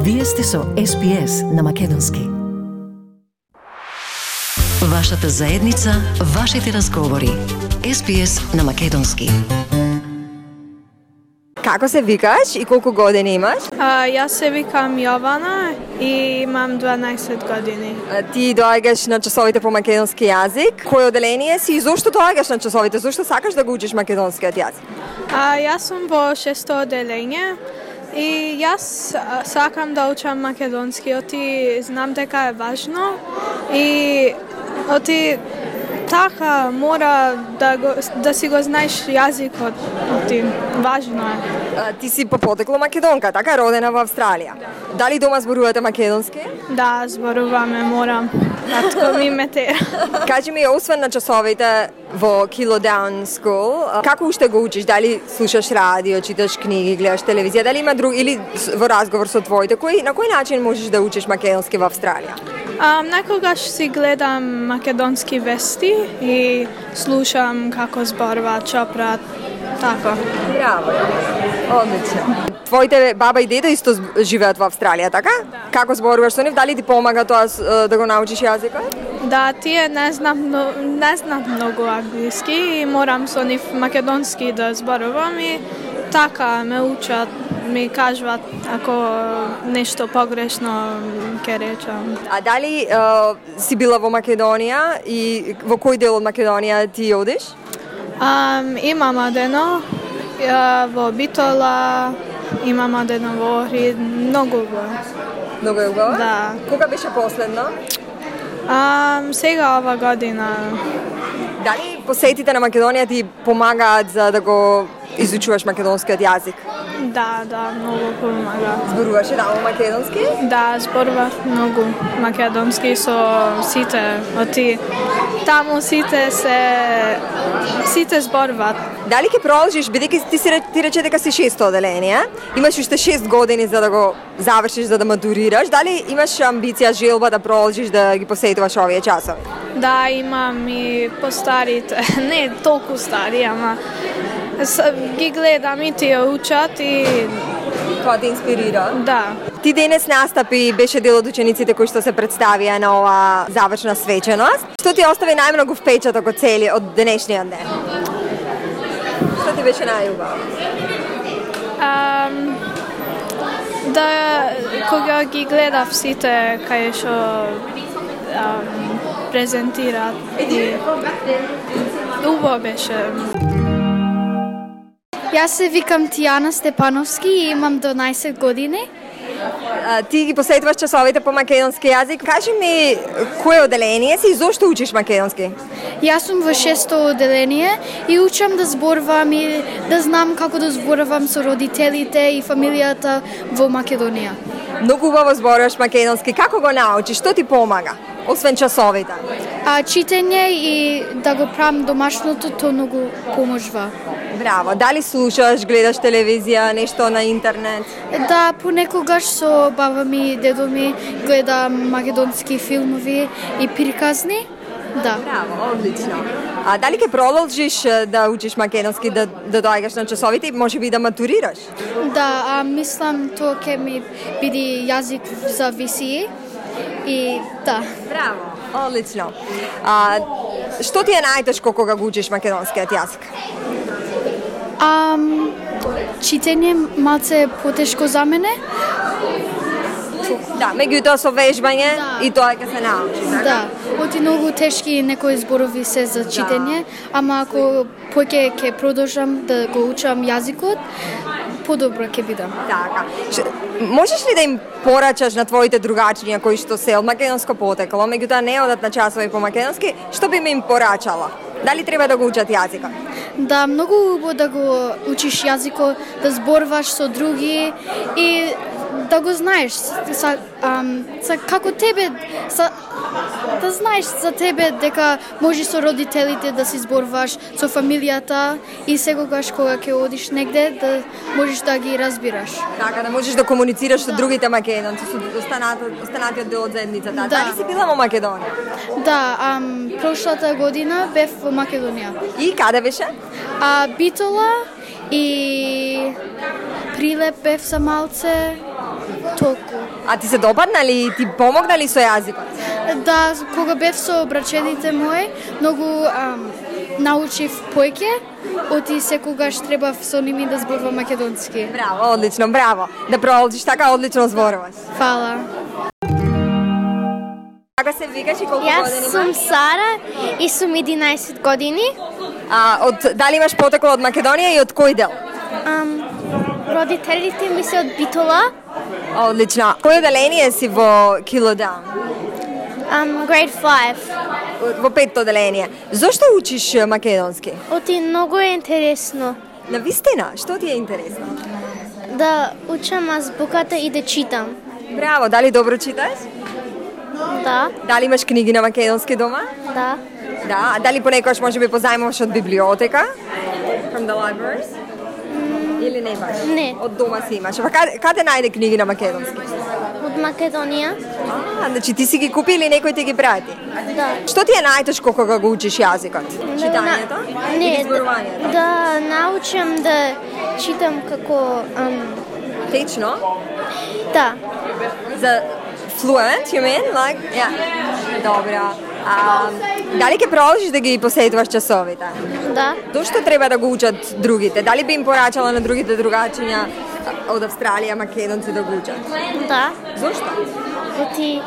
Вие сте со SPS на Македонски. Вашата заедница, вашите разговори. SPS на Македонски. Како се викаш и колку години имаш? Јас се викам Јована и имам 12 години. Ти доаѓаш на часовите по македонски јазик. Кој оделение си и зошто доаѓаш на часовите? Зошто сакаш да го учиш македонскиот јазик? Јас сум во 6-то оделение и јас сакам да учам македонски, оти знам дека е важно и оти така мора да си го знаеш јазикот, оти важно е. Ти си по потекло македонка, така, родена во Австралија. Дали дома зборувате македонски? Да, зборуваме, морам. Татко ми ме тера. Кажи ми, освен на часовите во Killodown School, како уште го учиш? Дали слушаш радио, читаш книги, гледаш телевизија, дали има друг или во разговор со твоите, на кој начин можеш да учиш македонски во Австралија? Некогаш си гледам македонски вести и слушам како зборуваат, чопрат, така. Браво, одлично. Твоите баба и дедо исто живеат во Австралија, така? Да. Како зборуваш со нив? Дали ти помага тоа да го научиш јазикот? Да, тие не знаат многу англиски и морам со нив македонски да зборувам и така ме учат, ми кажуват ако нешто погрешно ќе речам. А дали си била во Македонија и во кој дел од Македонија ти одиш? Имам одено во Битола, имам одено во Охрид, многу во. Многу е убаво? Да. Кога беше последно? Сега ова година. Дали посетите на Македонија ти помагаат за да го изучуваш македонскиот јазик? Да, многу помага. Зборуваш таму македонски? Да, зборував многу македонски со сите, оти таму сите зборуваат. Дали ќе продолжиш, бидејќи ти рече дека си 6-то оделение, имаш уште 6 години за да го завршиш, за да матурираш, дали имаш амбиција, желба да продолжиш да ги посетуваш овие часови? Да, имам и постарите, не толку стари, ама ги гледам и тие учат и Тоа те инспирира? да. Ти денес настапи, беше дел од учениците кои што се представија на ова завршна свеченост. Што ти остави најмногу впечаток од денешниот ден? Што ти беше најубаво? Кога ги гледав сите кај што презентираат и убаво беше. Јас се викам Тијана Степановски и имам 12 години. Ти ги посетуваш часовите по македонски јазик. Кажи ми, кое оделение си и зошто учиш македонски? Јас сум во 6-то оделение и учам да зборувам и да знам како да зборувам со родителите и фамилијата во Македонија. Многу убаво зборуваш македонски. Како го научиш? Што ти помага? Освен часовите? Читење и да го правам домашното, тоа многу поможува. Браво. Дали слушаш, гледаш телевизија, нешто на интернет? Да, понекогаш со баба ми и дедо ми гледам македонски филмови и приказни. Да. Браво, одлично. А дали ќе продолжиш да учиш македонски, да доаѓаш на часовите и можеби да матурираш? Да, мислам тоа ќе ми биде јазик за висии и да. Браво, одлично. Што ти е најтешко кога го учиш македонскиот јазик? Читење малце потешко за мене. Да, меѓутоа со вежбање и тоа ќе се научи, така? Да, оти многу тешки некои зборови се за читење, ама ако поќе ќе продолжам да го учам јазикот, подобро ќе бидам. Така. Можеш ли да им порачаш на твоите другачиња кои што се од македонско потекло, меѓутоа не одат на часови по македонски, што би им порачала? Дали треба да го учат јазикот? Да, многу убаво да го учиш јазикот, да зборуваш со други и да го знаеш како тебе да знаеш за тебе дека можеш со родителите да си зборуваш со фамилијата и секогаш кога ќе одиш негде да можеш да ги разбираш. Така, да можеш да комуницираш со другите македонци, со останатиот дел од заедницата. Да. Дали си била во Македонија? Да, прошлата година бев во Македонија. И каде беше? Битола и Прилеп бев за малце, толку. А ти се допаднали, ти помогнали со јазикот? Да, кога бев со брачедите мои, многу научив поеќе, оти секогаш требав со ними да зборувам македонски. Браво, одлично, браво. Да продолжиш така, одлично зборуваш. Фала. Како се викаш и колку Јас години сум имаш? Сара и сум 11 години. Дали имаш потекло од Македонија и од кој дел? Родителите ми се од Битола. Одлично. Кој оделение си во Килодаун? Grade 5. Во петто оделение. Зошто учиш македонски? Оти многу е интересно На вистина, што ти е интересно? да учам азбуката и да читам. Браво, дали добро читаш? Да, Дали имаш книги на македонски дома? да. Да, а дали понекогаш може би позајмуваш од библиотека? From the libraries? Или не баш? Не. Од дома си имаш. Па каде најде книги на македонски? Од Македонија. Значи ти си ги купи или некој ти ги прати? Да. Што ти е најтешко кога го учиш јазикот? Читањето? Не, Или зборувањето? да научам да читам како Течно? да. За fluent, you mean? Like, yeah. Добро. Дали ќе продолжиш да ги посетуваш часовите? Да. Зошто треба да го учат другите? Дали би им порачала на другите другачиња од Австралија, македонци да го учат? Да. Зошто? Оти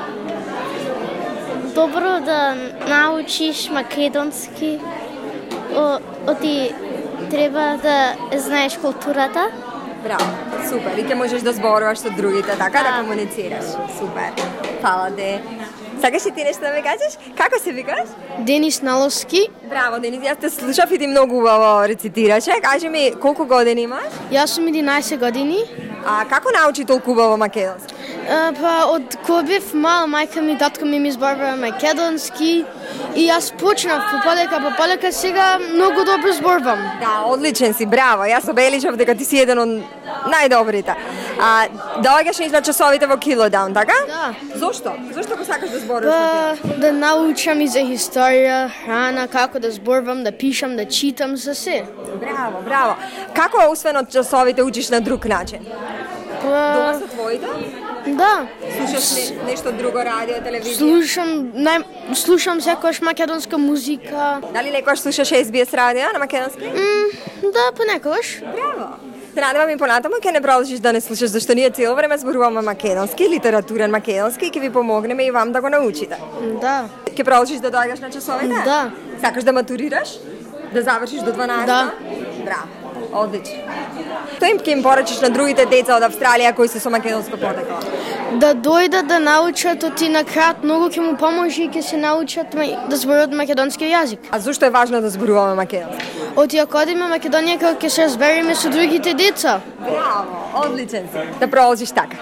добро да научиш македонски. Оти треба да знаеш културата. Браво, супер. И ќе можеш да зборуваш со другите, така да комуницираш. Супер. Фала де. Сакаш и ти нешто да ме кажеш? Како се викаш? Денис Наловски. Браво, Денис, јас те слушав и ти многу убаво рецитираше. Кажи ми, колку години имаш? Јас сум 11 години. А како научи толку убаво македонски? Па од кога бев мал, мајка ми, татко ми зборува македонски и јас почнав по полека сега многу добро зборувам. Да, одличен си, браво. Јас обележав дека ти си еден од најдобрите. Доаѓаш на часовите во Килодаун, така? Да. Зошто? Зошто го сакаш да зборуваш на Па да научам и за историја, храна, како да зборувам, да пишам, да читам, за се. Браво, браво. Како освен од часовите учиш на друг начин? Дома Па со твоите? да, Слушаш нешто друго, радио, телевизија? слушам секогаш македонска музика. Дали некојаш слушаш SBS радио на македонски? Да, понекогаш. Браво. Се надевам и понатаму ќе не продолжиш да не слушаш, зашто ние цело време зборуваме македонски, литературен македонски и ќе ви помогнеме и вам да го научите. Да. Ќе продолжиш да доаѓаш на часовите? Да. Сакаш да матурираш? Да завршиш до 12? Да. Браво. Одлично. Што им ќе им порачиш на другите деца од Австралија кои се со македонско потекло? Да дојдат да научат, оти на крај многу ќе му поможи и ќе се научат да зборуваат македонски јазик. А зошто е важно да зборуваме македонски? Оти ако одиме Македонија како ќе се разбереме со другите деца. Браво, одличен си. Да продолжиш така.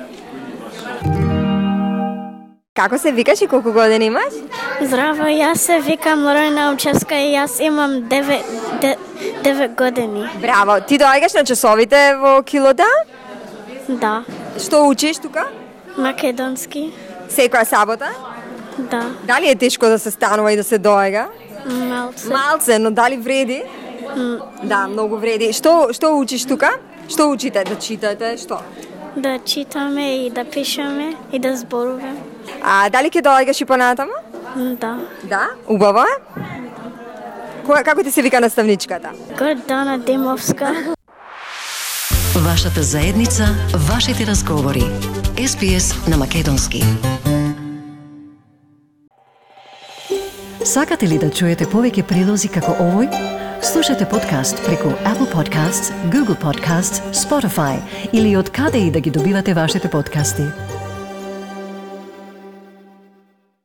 Како се викаш и колку години имаш? Здраво, јас се викам Лорена Умчевска и јас имам 9 години. Браво, ти доаѓаш на часовите во Килодаун? Да. Што учиш тука? Македонски. Секоја сабота? Да. Дали е тешко да се станува и да се доаѓа? Малце. Малце, но дали вреди? Да, многу вреди. Што учиш тука? Што учите? Да читате? Што? Да читаме и да пишеме и да зборуваме. А дали ќе доаѓаш и понатаму? Да. Да? Убаво е? Како ти се вика наставничката? Гордана Димовска. Вашата заедница, вашите разговори. SBS на македонски. Сакате ли да чуете повеќе прилози како овој? Слушате подкаст преку Apple Podcasts, Google Podcasts, Spotify или од каде и да ги добивате вашите подкасти.